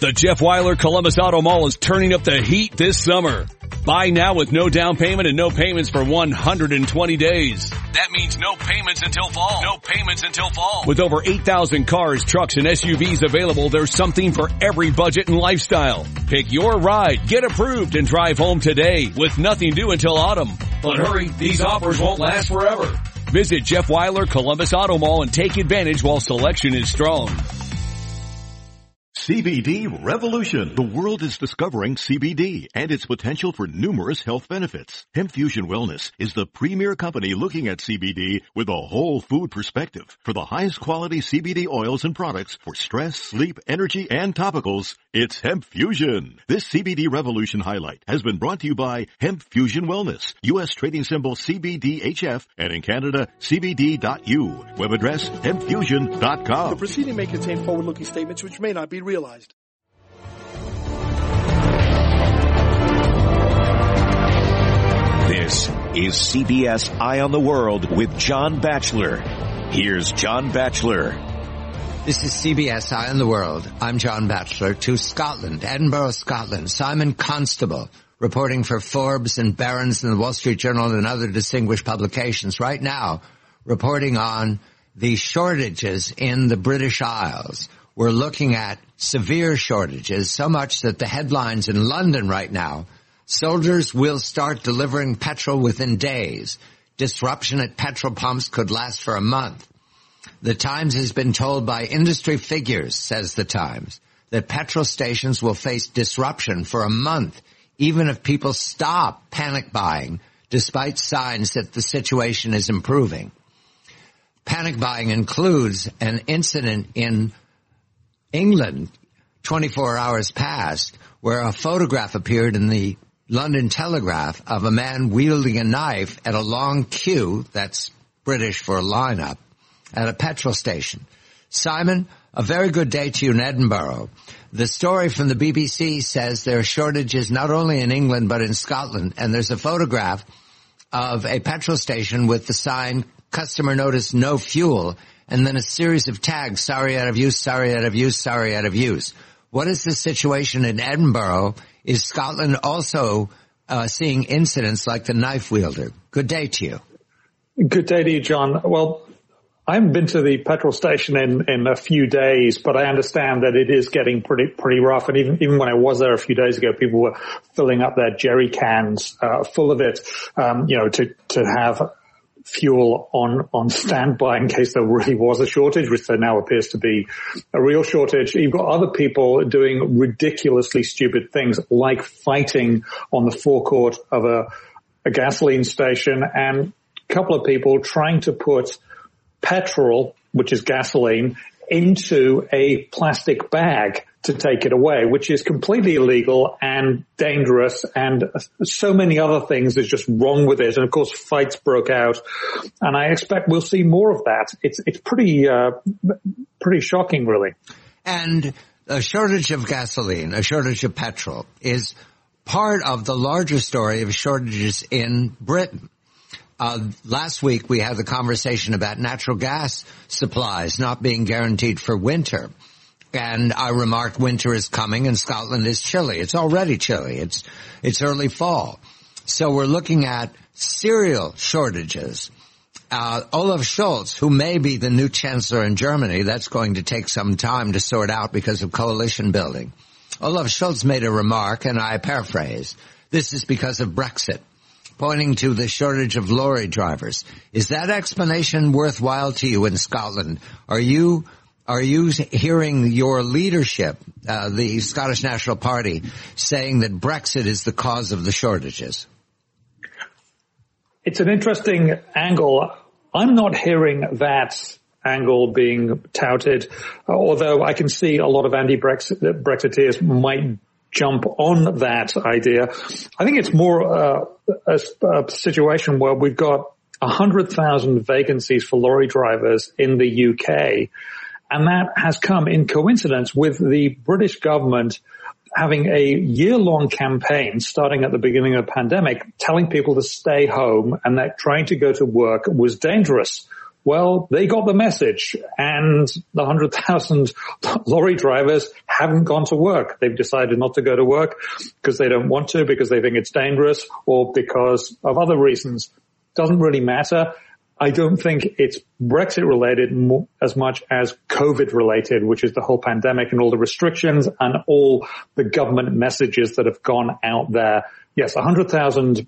The Jeff Weiler Columbus Auto Mall is turning up the heat this summer. Buy now with no down payment and no payments for 120 days. That means no payments until fall. No payments until fall. With over 8,000 cars, trucks, and SUVs available, there's something for every budget and lifestyle. Pick your ride, get approved, and drive home today with nothing due until autumn. But hurry, these offers won't last forever. Visit Jeff Weiler Columbus Auto Mall and take advantage while selection is strong. CBD Revolution. The world is discovering CBD and its potential for numerous health benefits. Hemp Fusion Wellness is the premier company looking at CBD with a whole food perspective. For the highest quality CBD oils and products for stress, sleep, energy, and topicals, it's Hemp Fusion. This CBD Revolution highlight has been brought to you by Hemp Fusion Wellness, U.S. trading symbol CBDHF, and in Canada, CBD.U. Web address, hempfusion.com. The proceeding may contain forward-looking statements which may not be realized. This is CBS Eye on the World with John Batchelor. Here's John Batchelor. This is CBS Eye on the World. I'm John Batchelor. To Scotland, Edinburgh, Scotland. Simon Constable, reporting for Forbes and Barron's and the Wall Street Journal and other distinguished publications. Right now, reporting on the shortages in the British Isles. We're looking at severe shortages, so much that the headlines in London right now, soldiers will start delivering petrol within days. Disruption at petrol pumps could last for a month. The Times has been told by industry figures, says the Times, that petrol stations will face disruption for a month, even if people stop panic buying, despite signs that the situation is improving. Panic buying includes an incident in England, 24 hours past, where a photograph appeared in the London Telegraph of a man wielding a knife at a long queue, that's British for lineup, at a petrol station. Simon, a very good day to you in Edinburgh. The story from the BBC says there are shortages not only in England but in Scotland, and there's a photograph of a petrol station with the sign, customer notice, no fuel, and then a series of tags, sorry out of use, sorry out of use, sorry out of use. What is the situation in Edinburgh? Is Scotland also seeing incidents like the knife wielder? Good day to you. Good day to you, John. Well, I haven't been to the petrol station in a few days, but I understand that it is getting pretty rough. And even when I was there a few days ago, people were filling up their jerry cans full of it, to have fuel on standby in case there really was a shortage, which there now appears to be a real shortage. You've got other people doing ridiculously stupid things like fighting on the forecourt of a gasoline station, and a couple of people trying to put petrol, which is gasoline, into a plastic bag to take it away, which is completely illegal and dangerous, and so many other things is just wrong with it. And of course, fights broke out, and I expect we'll see more of that. It's pretty shocking, really. And a shortage of gasoline, a shortage of petrol, is part of the larger story of shortages in Britain. Last week we had the conversation about natural gas supplies not being guaranteed for winter. And I remarked winter is coming and Scotland is chilly. It's already chilly. It's early fall. So we're looking at cereal shortages. Olaf Scholz, who may be the new chancellor in Germany, that's going to take some time to sort out because of coalition building. Olaf Scholz made a remark, and I paraphrase, this is because of Brexit, pointing to the shortage of lorry drivers. Is that explanation worthwhile to you in Scotland? Are you hearing your leadership, the Scottish National Party, saying that Brexit is the cause of the shortages? It's an interesting angle. I'm not hearing that angle being touted, although I can see a lot of anti-Brexiteers might jump on that idea. I think it's more a situation where we've got 100,000 vacancies for lorry drivers in the UK, and that has come in coincidence with the British government having a year-long campaign starting at the beginning of the pandemic telling people to stay home and that trying to go to work was dangerous. Well, they got the message, and the 100,000 lorry drivers haven't gone to work. They've decided not to go to work because they don't want to, because they think it's dangerous, or because of other reasons. Doesn't really matter. I don't think it's Brexit related as much as COVID related, which is the whole pandemic and all the restrictions and all the government messages that have gone out there. Yes, 100,000,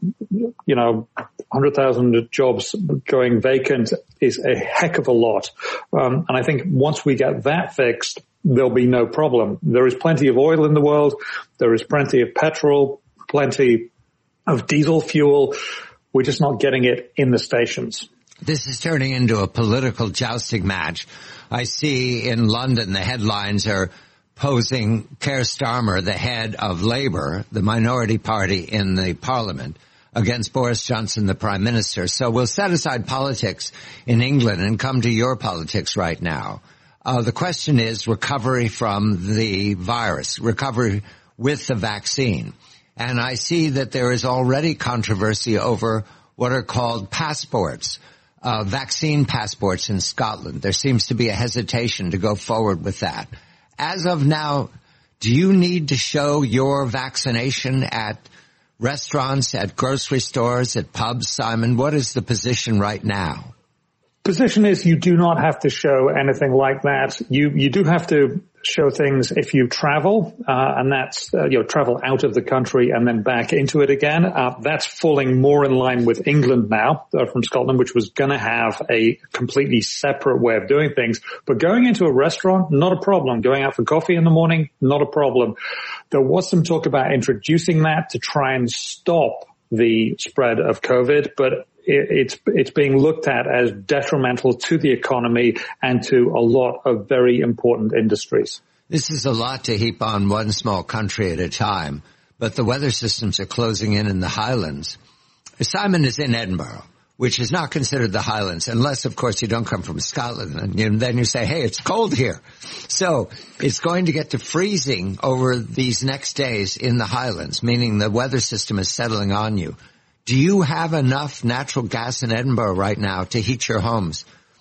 100,000 jobs going vacant is a heck of a lot. And I think once we get that fixed, there'll be no problem. There is plenty of oil in the world. There is plenty of petrol, plenty of diesel fuel. We're just not getting it in the stations. This is turning into a political jousting match. I see in London the headlines are posing Keir Starmer, the head of Labour, the minority party in the Parliament, against Boris Johnson, the Prime Minister. So we'll set aside politics in England and come to your politics right now. The question is recovery from the virus, recovery with the vaccine. And I see that there is already controversy over what are called passports. Vaccine passports in Scotland. There seems to be a hesitation to go forward with that. As of now, do you need to show your vaccination at restaurants, at grocery stores, at pubs, Simon? What is the position right now? Position is you do not have to show anything like that. You do have to show things if you travel, and that's, travel out of the country and then back into it again. That's falling more in line with England now, from Scotland, which was going to have a completely separate way of doing things. But going into a restaurant, not a problem. Going out for coffee in the morning, not a problem. There was some talk about introducing that to try and stop the spread of COVID, but it's being looked at as detrimental to the economy and to a lot of very important industries. This is a lot to heap on one small country at a time, but the weather systems are closing in the Highlands. Simon is in Edinburgh, which is not considered the Highlands, unless, of course, you don't come from Scotland, and then you say, hey, it's cold here. So it's going to get to freezing over these next days in the Highlands, meaning the weather system is settling on you. Do you have enough natural gas in Edinburgh right now to heat your homes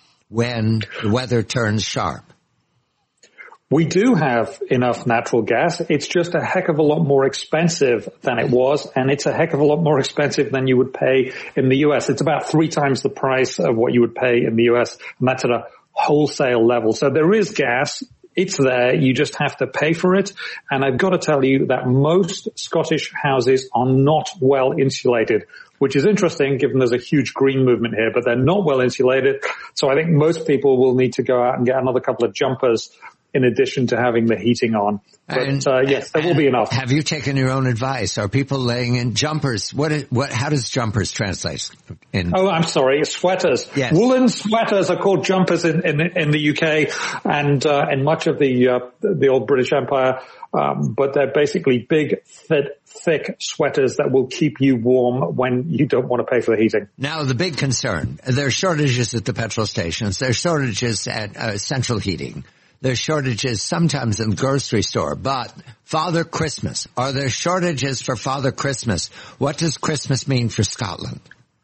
when the weather turns sharp? We do have enough natural gas. It's just a heck of a lot more expensive than it was, and it's a heck of a lot more expensive than you would pay in the U.S. It's about 3 times the price of what you would pay in the U.S., and that's at a wholesale level. So there is gas. It's there. You just have to pay for it. And I've got to tell you that most Scottish houses are not well insulated, which is interesting given there's a huge green movement here, but they're not well insulated. So I think most people will need to go out and get another couple of jumpers in addition to having the heating on. But yes, there will be enough. Have you taken your own advice? Are people laying in jumpers? How does jumpers translate? Oh, I'm sorry, sweaters. Yes. Woolen sweaters are called jumpers in the UK and in much of the old British Empire. But they're basically big, thick sweaters that will keep you warm when you don't want to pay for the heating. Now, the big concern, there are shortages at the petrol stations. There are shortages at central heating. There's shortages sometimes in the grocery store, but Father Christmas, are there shortages for Father Christmas? What does Christmas mean for Scotland?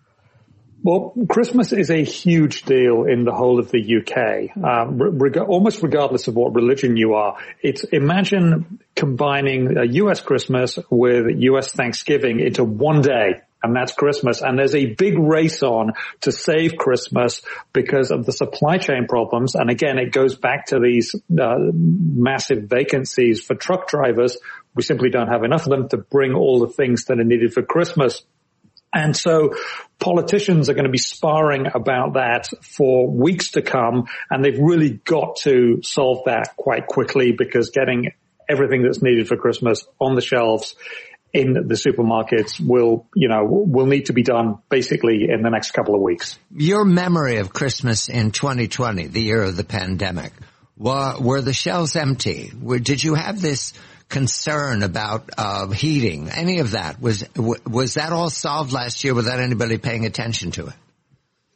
Well, Christmas is a huge deal in the whole of the UK, almost regardless of what religion you are. Imagine combining a US Christmas with US Thanksgiving into one day. And that's Christmas. And there's a big race on to save Christmas because of the supply chain problems. And again, it goes back to these massive vacancies for truck drivers. We simply don't have enough of them to bring all the things that are needed for Christmas. And so politicians are going to be sparring about that for weeks to come. And they've really got to solve that quite quickly because getting everything that's needed for Christmas on the shelves in the supermarkets will need to be done basically in the next couple of weeks. Your memory of Christmas in 2020, the year of the pandemic, were the shelves empty? Did you have this concern about heating? Any of that? Was that all solved last year without anybody paying attention to it?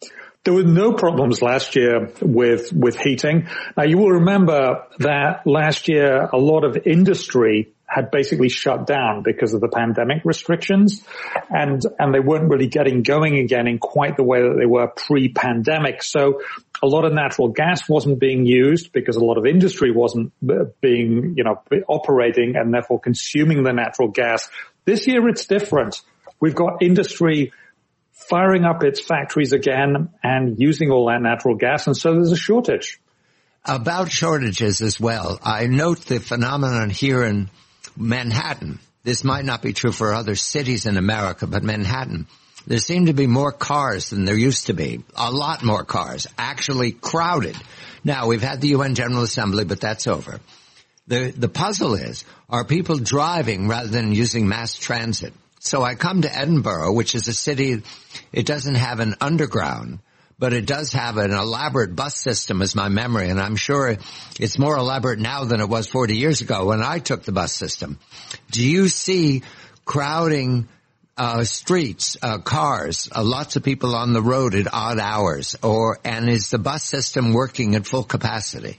There were no problems last year with heating. Now, you will remember that last year a lot of industry had basically shut down because of the pandemic restrictions, and they weren't really getting going again in quite the way that they were pre-pandemic. So a lot of natural gas wasn't being used because a lot of industry wasn't being, operating and therefore consuming the natural gas. This year it's different. We've got industry firing up its factories again and using all that natural gas, and so there's a shortage. About shortages as well, I note the phenomenon here in Manhattan. This might not be true for other cities in America, but Manhattan, there seem to be more cars than there used to be. A lot more cars, actually crowded. Now, we've had the UN General Assembly, but that's over. The puzzle is, are people driving rather than using mass transit? So I come to Edinburgh, which is a city, it doesn't have an underground, but it does have an elaborate bus system, is my memory, and I'm sure it's more elaborate now than it was 40 years ago when I took the bus system. Do you see crowding streets, cars, lots of people on the road at odd hours, and is the bus system working at full capacity?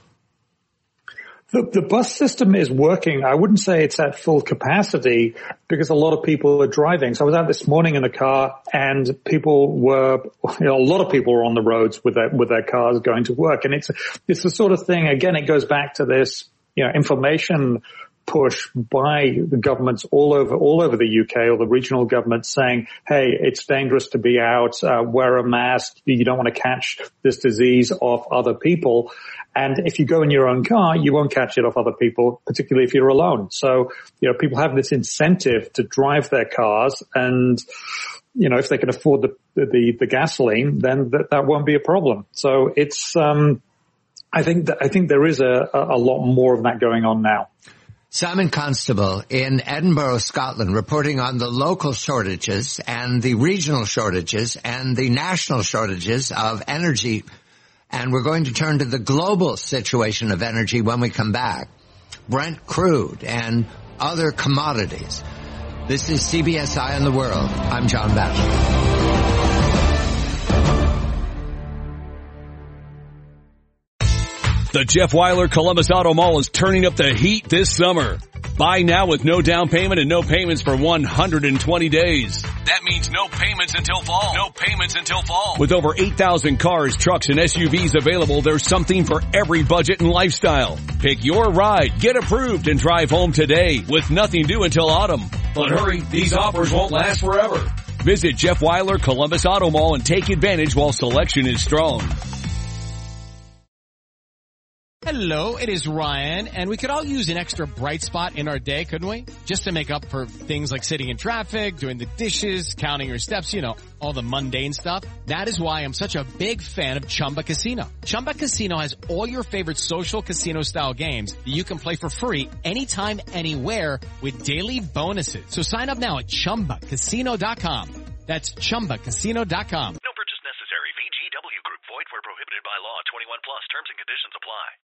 The bus system is working. I wouldn't say it's at full capacity because a lot of people are driving. So I was out this morning in a car and a lot of people were on the roads with their cars going to work. And it's the sort of thing, again, it goes back to this, information push by the governments all over the UK or the regional governments saying, hey, it's dangerous to be out, wear a mask, you don't want to catch this disease off other people. And if you go in your own car, you won't catch it off other people, particularly if you're alone. So, people have this incentive to drive their cars and, if they can afford the gasoline, then that won't be a problem. So it's, I think there is a lot more of that going on now. Simon Constable in Edinburgh, Scotland, reporting on the local shortages and the regional shortages and the national shortages of energy. And we're going to turn to the global situation of energy when we come back. Brent crude and other commodities. This is CBS Eye on the World. I'm John Batchelor. The Jeff Weiler Columbus Auto Mall is turning up the heat this summer. Buy now with no down payment and no payments for 120 days. That means no payments until fall. No payments until fall. With over 8,000 cars, trucks, and SUVs available, there's something for every budget and lifestyle. Pick your ride, get approved, and drive home today with nothing due until autumn. But hurry, these offers won't last forever. Visit Jeff Weiler Columbus Auto Mall and take advantage while selection is strong. Hello, it is Ryan, and we could all use an extra bright spot in our day, couldn't we? Just to make up for things like sitting in traffic, doing the dishes, counting your steps, all the mundane stuff. That is why I'm such a big fan of Chumba Casino. Chumba Casino has all your favorite social casino-style games that you can play for free anytime, anywhere with daily bonuses. So sign up now at ChumbaCasino.com. That's ChumbaCasino.com. No purchase necessary. VGW Group. Void where prohibited by law. 21 plus. Terms and conditions apply.